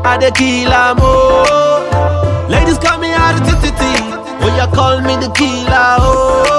I the killer more. Ladies call me out of titty. Oh, you call me the killer, oh.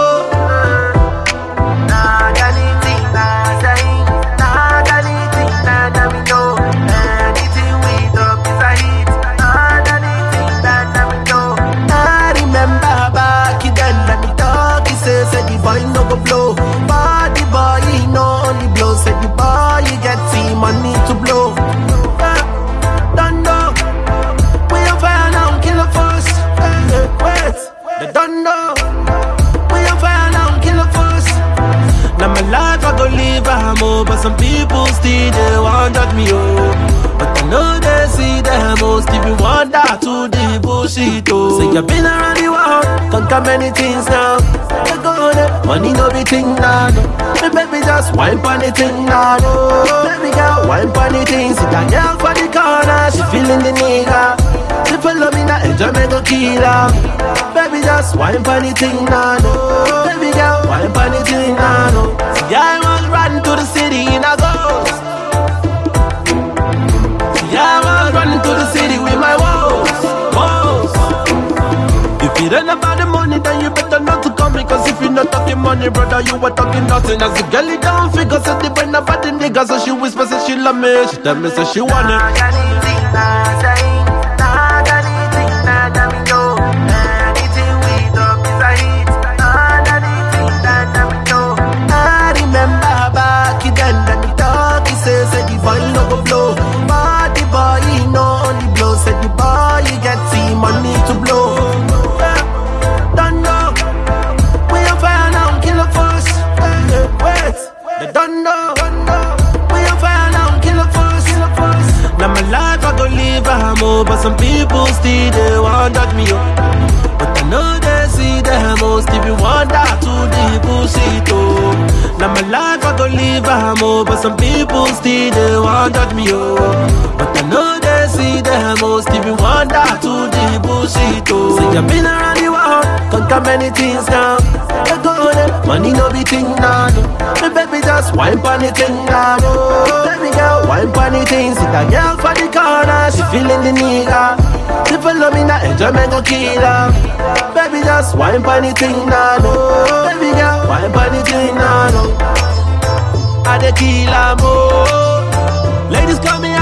Said the boy no go blow, but the boy he no only blow. Said the boy you get see money to blow. Don't know, we on fire now, kill a force. Wait, they don't know, we on fire now, kill a force. Now my life I go live a more, but some people still they want that me oh. But I know they see them most if you want that to the bullshit oh. Say you been around the world, conquer many things now. Money no be thing now, no. Me baby just wine pon the thing now, no. Baby girl wine pon the thing. See that girl for the corner, she feeling the nigga. She follow me now, enjoy me go kill her. Baby just wine pon the thing now, no. Baby girl wine pon the thing now, no. See I was riding to the city in a ghost. See I was running to the city with my woes. If you don't know about the money, then you better not to come. Because if you not talking money, brother, you are talking nothing. As the girl it down figure, said the brain about the nigga. So she whisper, say she love me. She tell me, say she want it. I remember back then, that the dog, he said the boy no go blow. But the boy, he no only blow. Said the boy, you get see money to blow. They don't know, we on fire now, kill a force. Now my life I go live a more, but some people still they want that me oh. But I know they see them most if you want that to the bullshit oh. Now my life I go live a more, but some people still they want that me oh. But I know they see them most if you want that to the bullshit oh. Say you been around the world, conquer many things now. Money no be thing now, no. Me baby just wine pon the thing now, no. Baby girl wine pon the thing. See that girl for the corner, she feeling the nigga. She follow me now, enjoy me go kill her. Baby just wine pon the thing now, no. Baby girl wine pon the thing now, no. I the killer more. Ladies call me